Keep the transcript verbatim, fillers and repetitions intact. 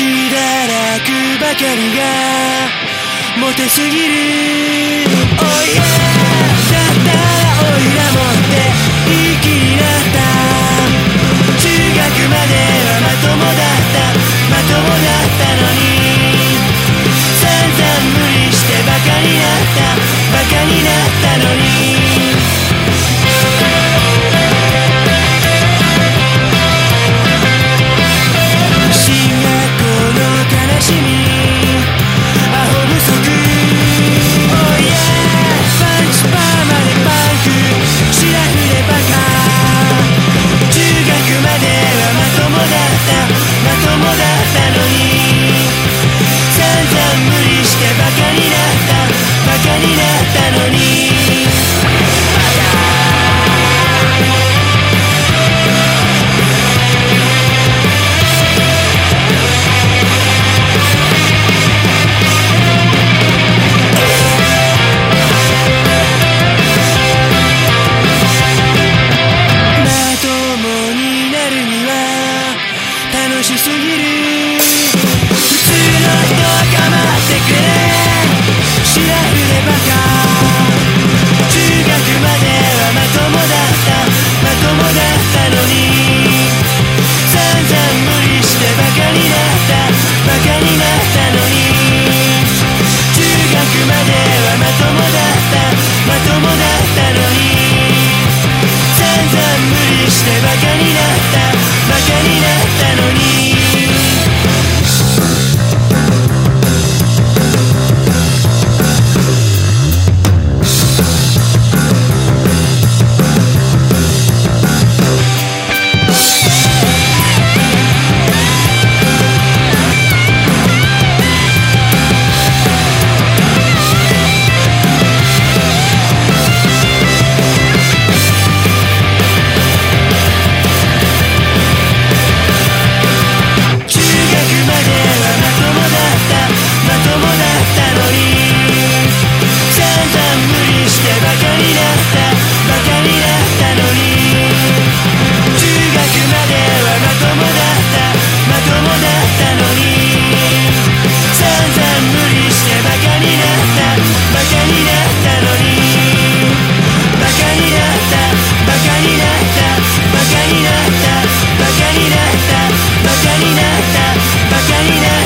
血だらくばかりがモテすぎる Oh yeah だったらおいら持っていい気になった中学まではまともだったまともだったのに散々無理してバカになったバカになったのに楽しすぎる普通の人は構ってくれシラフでバカ中学まではまともだったまともだったのに散々無理してバカになったバカになったのに中学まではまともだったまともだったのに散々無理してバカになったバカになったのにバカになったバカになったバカになった